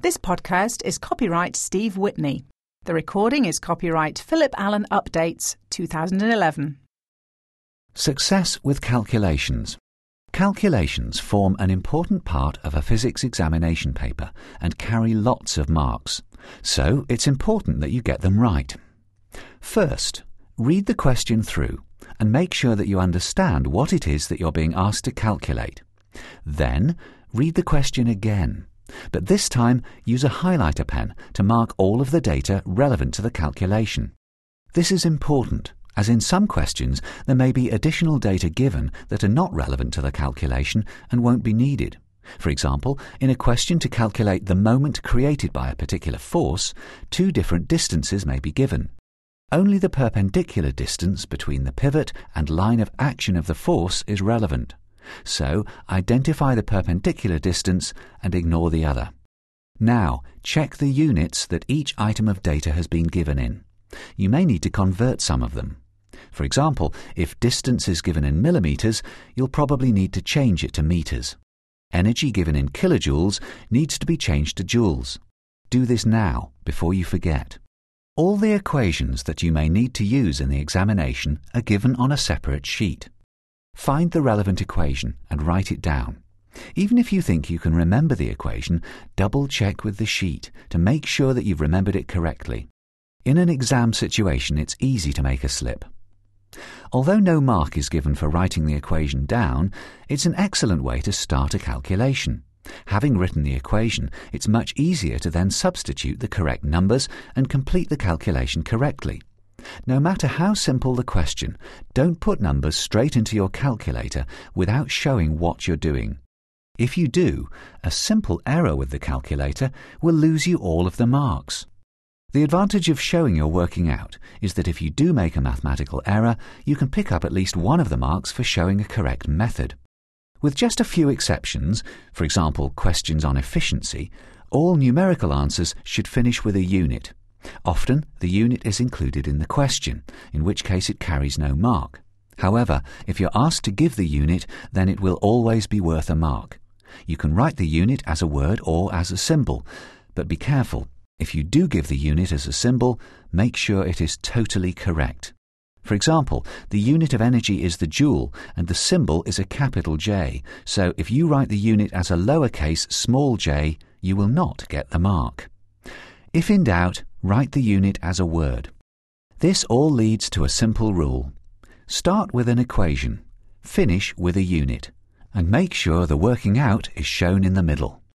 This podcast is copyright Steve Whitney. The recording is copyright Philip Allen Updates 2011. Success with calculations. Calculations form an important part of a physics examination paper and carry lots of marks, so it's important that you get them right. First, read the question through and make sure that you understand what it is that you're being asked to calculate. Then, read the question again, but this time use a highlighter pen to mark all of the data relevant to the calculation. This is important, as in some questions there may be additional data given that are not relevant to the calculation and won't be needed. For example, in a question to calculate the moment created by a particular force, two different distances may be given. Only the perpendicular distance between the pivot and line of action of the force is relevant. So, identify the perpendicular distance and ignore the other. Now, check the units that each item of data has been given in. You may need to convert some of them. For example, if distance is given in millimeters, you'll probably need to change it to meters. Energy given in kilojoules needs to be changed to joules. Do this now, before you forget. All the equations that you may need to use in the examination are given on a separate sheet. Find the relevant equation and write it down. Even if you think you can remember the equation, double-check with the sheet to make sure that you've remembered it correctly. In an exam situation, it's easy to make a slip. Although no mark is given for writing the equation down, it's an excellent way to start a calculation. Having written the equation, it's much easier to then substitute the correct numbers and complete the calculation correctly. No matter how simple the question, don't put numbers straight into your calculator without showing what you're doing. If you do, a simple error with the calculator will lose you all of the marks. The advantage of showing you're working out is that if you do make a mathematical error, you can pick up at least one of the marks for showing a correct method. With just a few exceptions, for example questions on efficiency, all numerical answers should finish with a unit. Often, the unit is included in the question, in which case it carries no mark. However, if you're asked to give the unit, then it will always be worth a mark. You can write the unit as a word or as a symbol, but be careful. If you do give the unit as a symbol, make sure it is totally correct. For example, the unit of energy is the joule and the symbol is a capital J, so if you write the unit as a lowercase small j, you will not get the mark. If in doubt, write the unit as a word. This all leads to a simple rule. Start with an equation, finish with a unit, and make sure the working out is shown in the middle.